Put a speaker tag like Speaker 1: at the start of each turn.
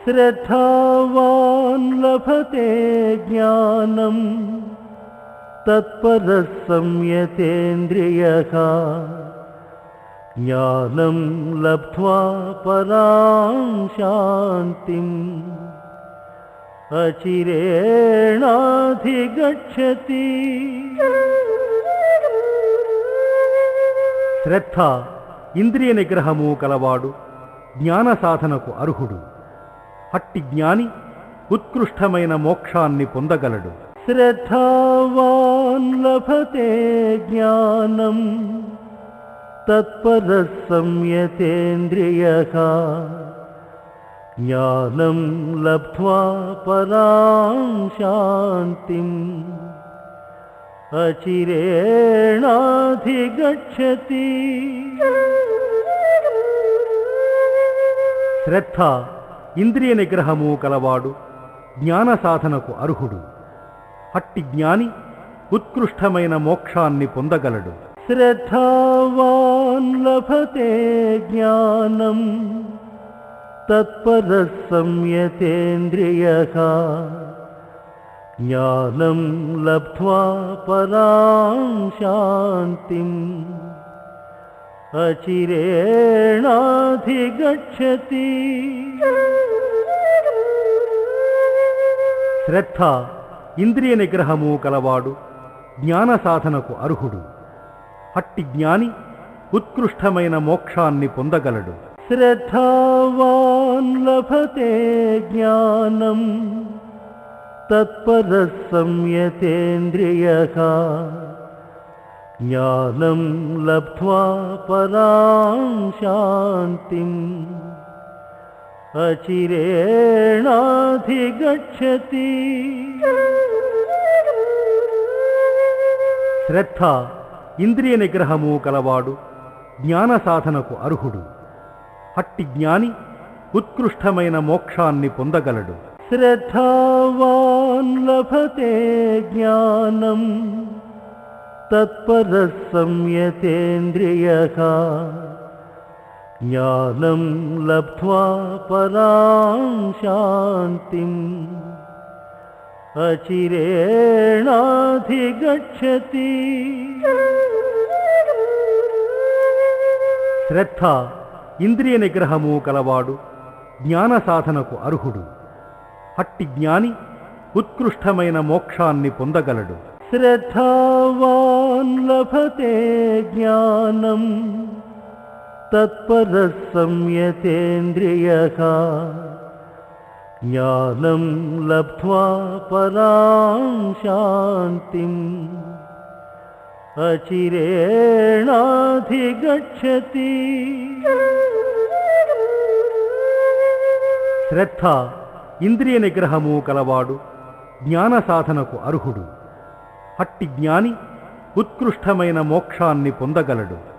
Speaker 1: श्रद्धावान् लभते ज्ञानं तत्परः संयतेन्द्रियः ज्ञानं लब्ध्वा परां शान्तिम् अचिरेणाधिगच्छति। శ్రద్ధ ఇంద్రియ నిగ్రహము కలవాడు జ్ఞాన సాధనకు అర్హుడు. అట్టి జ్ఞాని ఉత్కృష్టమైన మోక్షాన్ని పొందగలడు. శ్రద్ధావాన్ లభతే జ్ఞానం తత్పరః సంయతేంద్రియః జ్ఞానం లబ్ధ్వా పరాం శాంతిం అచిరేణాధిగచ్చతి. శ్రద్ధ ఇంద్రియ నిగ్రహము కలవాడు జ్ఞాన సాధనకు అర్హుడు. అట్టి జ్ఞాని ఉత్కృష్టమైన మోక్షాన్ని పొందగలడు. శ్రద్ధావాన్ లభతే జ్ఞానం తత్పరః సంయతేంద్రియః జ్ఞానం లబ్ధ్వా పరాం శాంతిం అచిరేణాధిగచ్చతి. శ్రద్ధ ఇంద్రియ నిగ్రహము కలవాడు జ్ఞాన సాధనకు అర్హుడు. అట్టి జ్ఞాని ఉత్కృష్టమైన మోక్షాన్ని పొందగలడు. శ్రద్ధావాన్ లభతే జ్ఞానం తత్పరః సంయతేంద్రియః జ్ఞానం లబ్ధ్వా పరాం శాంతిం అచిరేణాధిగచ్చతి. శ్రద్ధ ఇంద్రియ నిగ్రహము కలవాడు జ్ఞాన సాధనకు అర్హుడు. అట్టి జ్ఞాని ఉత్కృష్టమైన మోక్షాన్ని పొందగలడు. శ్రద్ధావాన్ లభతే జ్ఞానం తత్పరః సంయతేంద్రియః జ్ఞానం లబ్ధ్వా పరాం శాంతిం అచిరేణాధిగచ్చతి. శ్రద్ధ ఇంద్రియ నిగ్రహము కలవాడు జ్ఞాన సాధనకు అర్హుడు. అట్టి జ్ఞాని ఉత్కృష్టమైన మోక్షాన్ని పొందగలడు. శ్రద్ధావాన్ లభతే జ్ఞానం తత్పరః సంయతేంద్రియః జ్ఞానం లబ్ధ్వా పరాం శాంతిం అచిరేణాధిగచ్చతి. శ్రద్ధ ఇంద్రియ నిగ్రహము కలవాడు జ్ఞాన సాధనకు అర్హుడు. అట్టి జ్ఞాని ఉత్కృష్టమైన మోక్షాన్ని పొందగలడు.